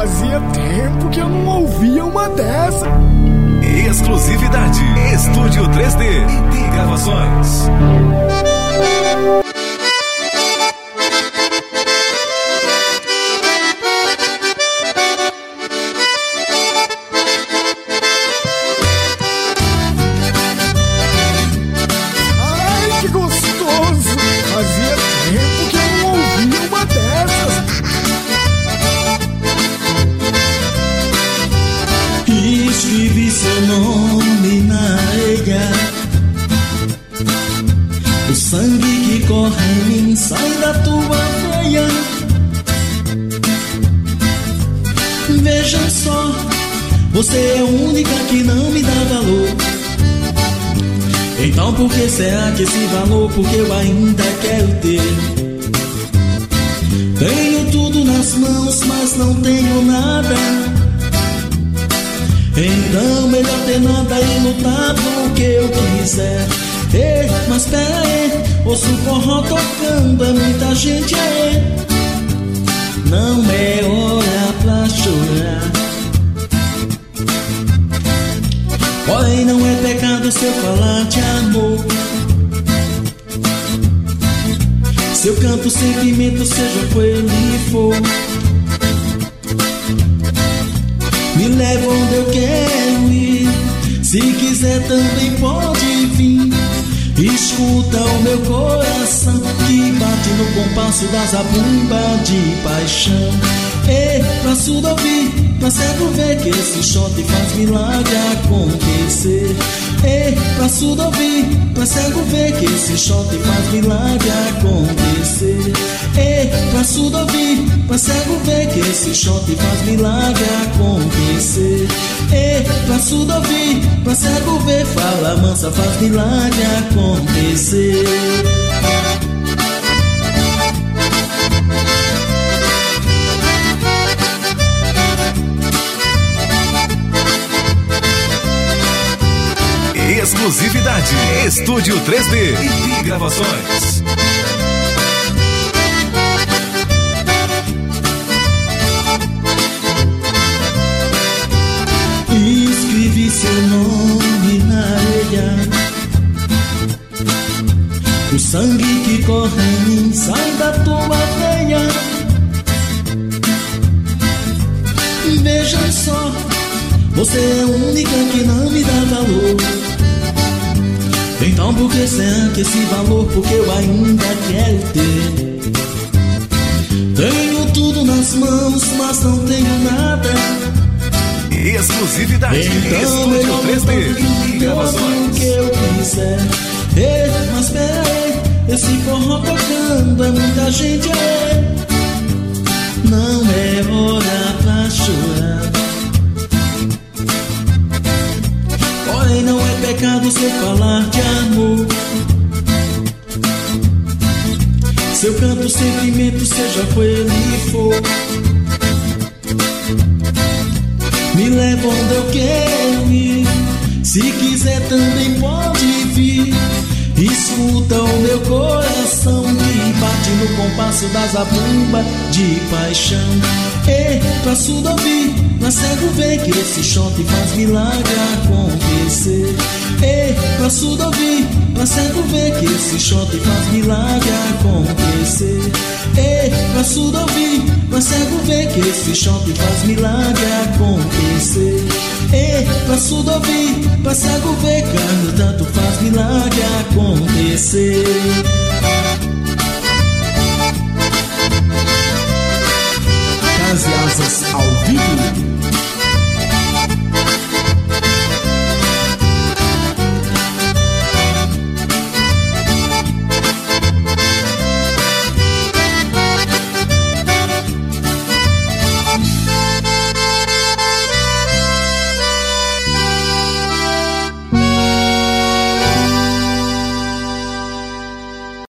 Fazia tempo que eu não ouvia uma dessa. Exclusividade Estúdio 3D e Gravações. Ai, que gostoso! Fazia tempo que eu não ouvia uma dessas. Escrevi seu nome na areia. O sangue que corre em mim sai da tua veia. Veja só, você é a única que não me dá valor. Então por que será que esse valor? Porque eu ainda quero ter. Tenho tudo nas mãos, mas não tenho nada. Então melhor ter nada e lutar pro que eu quiser. Ei, mas pera aí, ouço o forró tocando, é muita gente aí. Não é hora pra chorar. Porém não é pecado se eu falar de amor. Se eu canto sentimento, seja qual ele for. Me leva onde eu quero ir. Se quiser também pode vir. Escuta o meu coração que bate no compasso da zabumba de paixão. Ei, pra surdo ouvir, pra cego ver que esse shot faz milagre acontecer. Ei, pra surdo ouvir, pra cego ver que esse shot faz milagre acontecer. Ei, pra surdo ouvir, pra cego ver que esse shot faz milagre acontecer. Ei, pra surdo ouvir, pra cego ver, fala mansa, faz milagre acontecer. Exclusividade Estúdio 3D e Gravações. Escrevi seu nome na areia. O sangue que corre em mim sai da tua veia. Veja só, você é a única que não me dá valor. Então por que será que esse valor? Porque eu ainda quero ter. Tenho tudo nas mãos, mas não tenho nada. Exclusividade Então Estúdio 3D e o Gravações. que eu quiser. Ei, mas pera aí, esse forró tocando, é muita gente aí. Não é hora pra chorar. Porém não é pecado se eu falar de amor. Se eu canto sentimento, seja qual ele for. Me leva onde eu quero ir. Se quiser também pode vir. Escuta o meu coração que bate no compasso da zabumba de paixão. Ei, pra surdo ouvir, pra cego ver que esse shot faz milagre acontecer. Ei, pra surdo ouvir, pra cego ver que esse shot faz milagre acontecer. Ei, pra surdo ouvir, pra cego ver que esse shot faz milagre acontecer. Ei, pra surdo ouvir, pra cego ver que no tanto faz milagre acontecer. As Asas ao